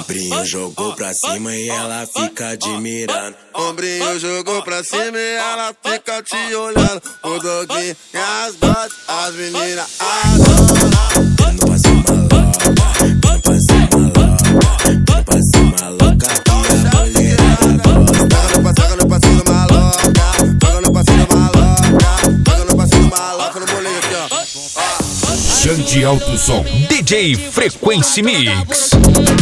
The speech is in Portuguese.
Ombrinho jogou pra cima e ela fica admirando. Ombrinho jogou pra cima e ela fica te olhando. O doguinho e as gotas, as meninas adoram. No passo maloca, no passo maloca, no passo maloca que a mulherada gosta. Joga no passinho maloca, joga no passinho maloca, joga no passinho maloca no bolinho aqui, ó. Xande Alto Som, DJ Frequência Mix.